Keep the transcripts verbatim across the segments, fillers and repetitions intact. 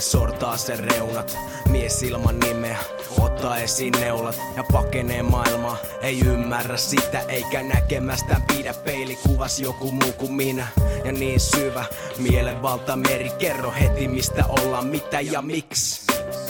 Edelleen sortaa sen reunat, mies ilman nimeä, ottaa esiin neulat ja pakenee maailmaa. Ei ymmärrä sitä eikä näkemästään pidä, peilikuvas joku muu kuin minä. Ja niin syvä mielenvalta meri, kerro heti mistä ollaan, mitä ja miksi.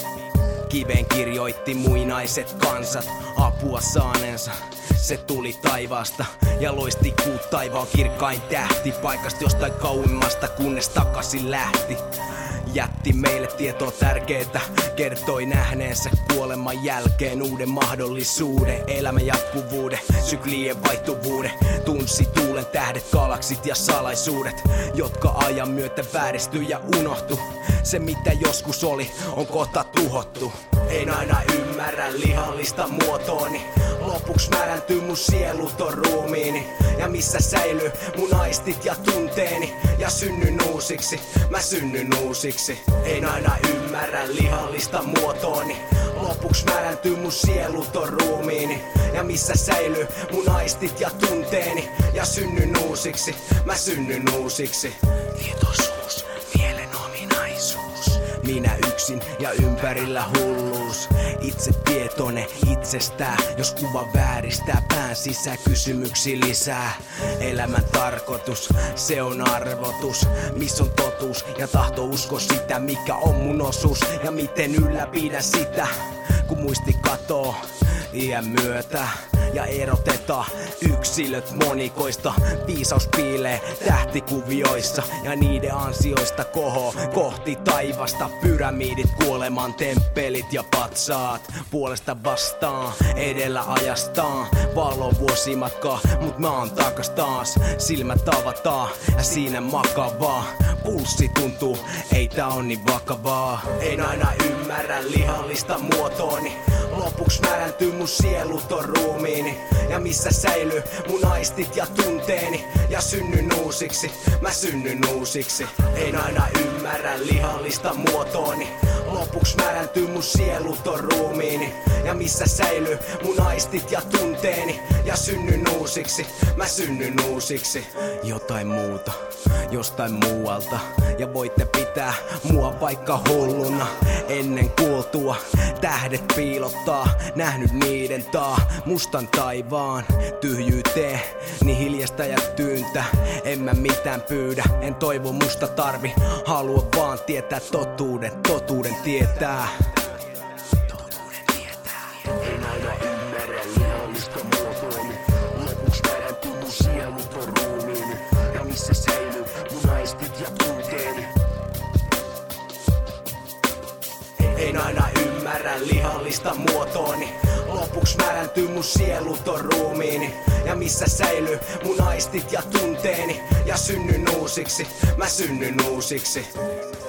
Kiveen kirjoitti muinaiset kansat apua saaneensa. Se tuli taivaasta ja loisti kuu taivaan kirkkain tähti paikasta jostain kauimmasta, kunnes takaisin lähti. Jätti meille tietoa tärkeetä, kertoi nähneensä kuoleman jälkeen uuden mahdollisuuden, elämän jatkuvuuden, syklien vaihtuvuuden. Tunsi tuulen tähdet, galaksit ja salaisuudet, jotka ajan myötä vääristyi ja unohtu. Se mitä joskus oli, on kohta tuhottu. En aina ymmärrä lihallista muotooni, lopuks märäntyy mun sieluton ruumiini. Ja missä säilyy mun aistit ja tunteeni, ja synnyn uusiksi, mä synnyn uusiksi. En aina ymmärrä lihallista muotooni, lopuks märäntyy mun sieluton ruumiini. Ja missä säilyy mun aistit ja tunteeni, ja synnyn uusiksi, mä synnyn uusiksi. Tietoisuus, mielen ominaisuus. Minä yksin ja ympärillä hulluus. Itse tietoinen itsestään, jos kuva vääristää pään sisään kysymyksiä lisää. Elämän tarkoitus, se on arvotus, missä on totuus ja tahto usko sitä, mikä on mun osuus. Ja miten ylläpidän sitä, kun muisti katoo iän myötä. Ja erotetaan yksilöt monikoista, viisaus piilee tähtikuvioissa. Ja niiden ansioista kohoo kohti taivasta, pyramidit, kuoleman temppelit ja patsaat. Puolesta vastaan, edellä ajastaan, valo vuosimatkaa, mut mä oon takas taas. Silmät avataan ja siinä makavaa, pulssi tuntuu, ei tää on niin vakavaa. En aina ymmärrä lihallista muotooni, lopuks märäntyy mun sieluton ruumiini. Ja missä säilyy mun aistit ja tunteeni, ja synnyn uusiksi, mä synnyn uusiksi. En aina ymmärrä lihallista muotooni, lopuks märäntyy mun sieluton ruumiini. Ja missä säilyy mun aistit ja tunteeni, ja synnyn uusiksi, mä synnyn uusiksi. Jotain muuta, jostain muualta, ja voitte pitää mua vaikka hulluna. Ennen kuultua tähdet piilottaa, nähnyt niiden taa mustan taivaan tyhjyyteen, niin hiljasta ja tyyntä. En mä mitään pyydä, en toivo musta tarvi, halua vaan tietää totuuden, totuuden tietää. Totuuden tietää. En aina ymmärrä lihallista muotooni, lopuks märäntyy mun sieluton ruumiini. Ja missä säilyy mun aistit ja tunteeni. En aina ymmärrä lihallista muotooni, lopuks märäntyy mun sieluton ruumiini. Ja missä säilyy mun aistit ja tunteeni, ja synnyn uusiksi, mä synnyn uusiksi.